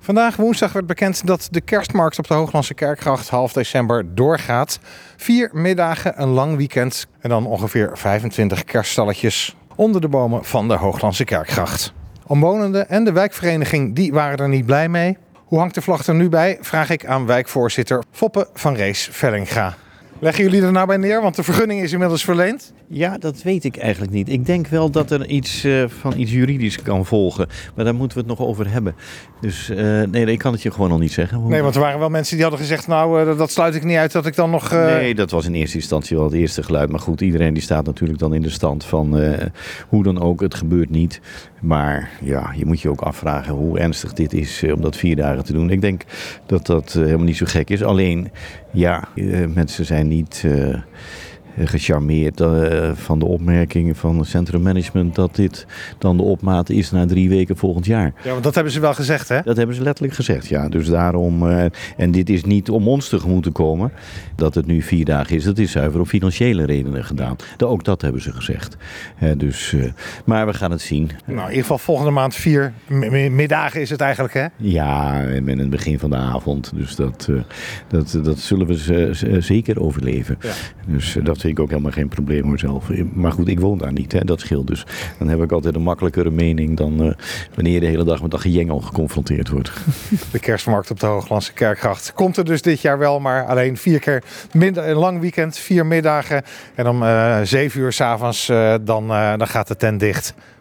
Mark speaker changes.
Speaker 1: Vandaag woensdag werd bekend dat de kerstmarkt op de Hooglandse Kerkgracht half december doorgaat. 4 middagen, een lang weekend en dan ongeveer 25 kerststalletjes onder de bomen van de Hooglandse Kerkgracht. Omwonenden en de wijkvereniging die waren er niet blij mee. Hoe hangt de vlag er nu bij? Vraag ik aan wijkvoorzitter Foppe van Rees Vellinga. Leggen jullie er nou bij neer? Want de vergunning is inmiddels verleend.
Speaker 2: Ja, dat weet ik eigenlijk niet. Ik denk wel dat er iets juridisch kan volgen. Maar daar moeten we het nog over hebben. Dus nee, ik kan het je gewoon nog niet zeggen.
Speaker 1: Nee, want er waren wel mensen die hadden gezegd, nou, dat sluit ik niet uit dat ik dan nog...
Speaker 2: Nee, dat was in eerste instantie wel het eerste geluid. Maar goed, iedereen die staat natuurlijk dan in de stand van hoe dan ook, het gebeurt niet. Maar ja, je moet je ook afvragen hoe ernstig dit is om dat 4 dagen te doen. Ik denk dat dat helemaal niet zo gek is. Alleen, ja, mensen zijn niet... gecharmeerd van de opmerkingen van het centrummanagement dat dit dan de opmaat is na 3 weken volgend jaar.
Speaker 1: Ja, want dat hebben ze wel gezegd, hè?
Speaker 2: Dat hebben ze letterlijk gezegd, ja. Dus daarom, en dit is niet om ons tegemoet te komen, dat het nu 4 dagen is. Dat is zuiver op financiële redenen gedaan. Ook dat hebben ze gezegd. Maar we gaan het zien.
Speaker 1: Nou, in ieder geval volgende maand 4 middagen is het eigenlijk, hè?
Speaker 2: Ja, met het begin van de avond. Dus dat zullen we zeker overleven. Ja. Dus dat vind ik ook helemaal geen probleem hoor zelf. Maar goed, ik woon daar niet, hè, dat scheelt dus. Dan heb ik altijd een makkelijkere mening dan wanneer je de hele dag met dat gejengel geconfronteerd wordt.
Speaker 1: De kerstmarkt op de Hooglandse Kerkgracht komt er dus dit jaar wel, maar alleen 4 keer minder, een lang weekend, 4 middagen. En om 7 uur 's avonds dan gaat de tent dicht.